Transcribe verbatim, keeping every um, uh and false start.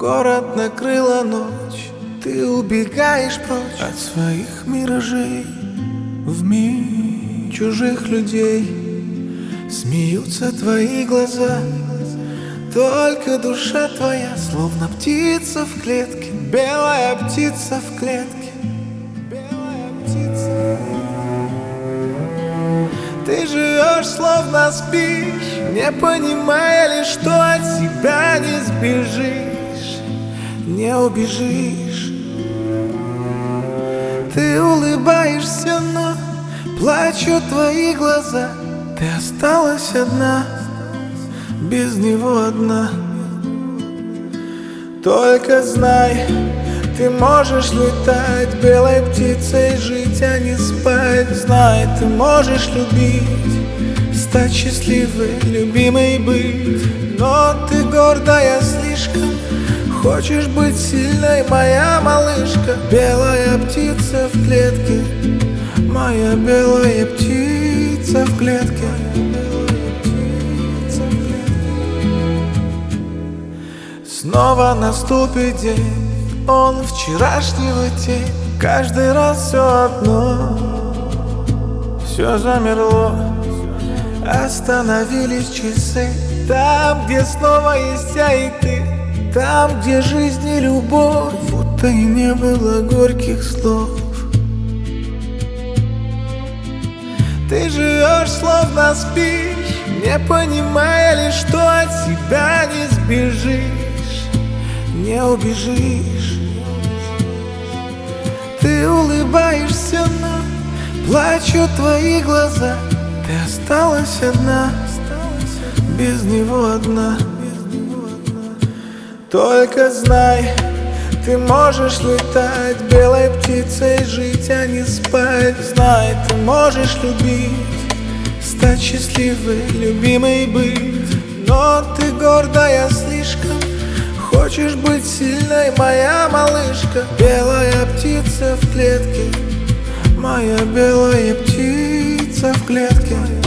Город накрыла ночь, ты убегаешь прочь от своих миражей в мир чужих людей. Смеются твои глаза, только душа твоя словно птица в клетке, белая птица в клетке, белая птица. Ты живешь, словно спишь, не понимая лишь, что от себя не сбежишь, не убежишь. Ты улыбаешься, но плачут твои глаза. Ты осталась одна, без него одна. Только знай, ты можешь летать белой птицей, жить, а не спать. Знай, ты можешь любить, стать счастливой, любимой быть. Но ты гордая слишком, хочешь быть сильной, моя малышка. Белая птица в клетке, моя белая птица в клетке. Снова наступит день, он вчерашнего тень. Каждый раз все одно, все замерло. Остановились часы, там, где снова есть я и ты, там, где жизнь и любовь, будто и не было горьких слов. Ты живешь, словно спишь, не понимая лишь, что от себя не сбежишь, не убежишь. Ты улыбаешься, но плачут твои глаза. Ты осталась одна, без него одна. Только знай, ты можешь летать белой птицей, жить, а не спать. Знай, ты можешь любить, стать счастливой, любимой быть. Но ты гордая слишком, хочешь быть сильной, моя малышка. Белая птица в клетке, моя белая птица в клетке.